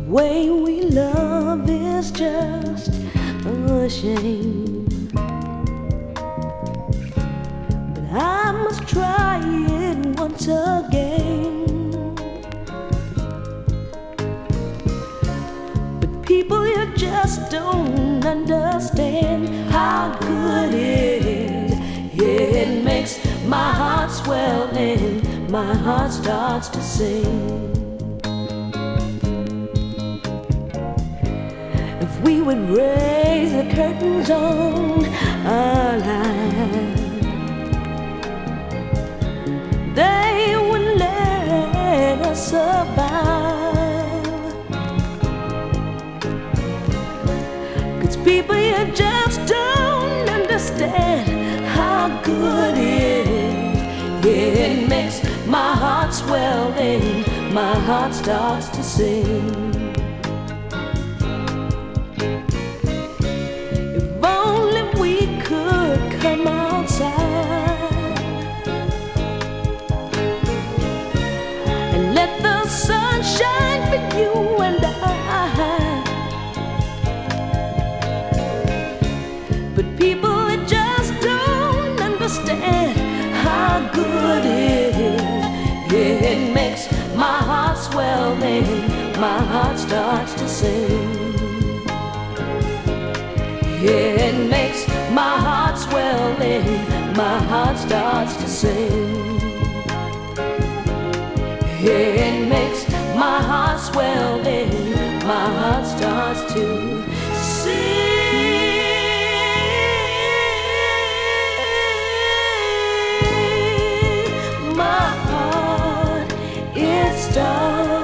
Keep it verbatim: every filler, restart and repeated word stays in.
way we love is just a shame. But I must try it once again. But people, you just don't understand how good it is. Yeah, it makes my heart swell and my heart starts to sing. If we would raise the curtains on our lives, they wouldn't let us survive. 'Cause people, you just don't understand how good it is. Yeah, it makes my heart swell and my heart starts to sing. Come outside and let the sun shine for you and I. But people just don't understand how good it is. Yeah, it makes my heart swell and my heart starts to sing. Yeah, it makes my heart swell and my heart starts to sing. Yeah, it makes my heart swell and my heart starts to sing. My heart, it starts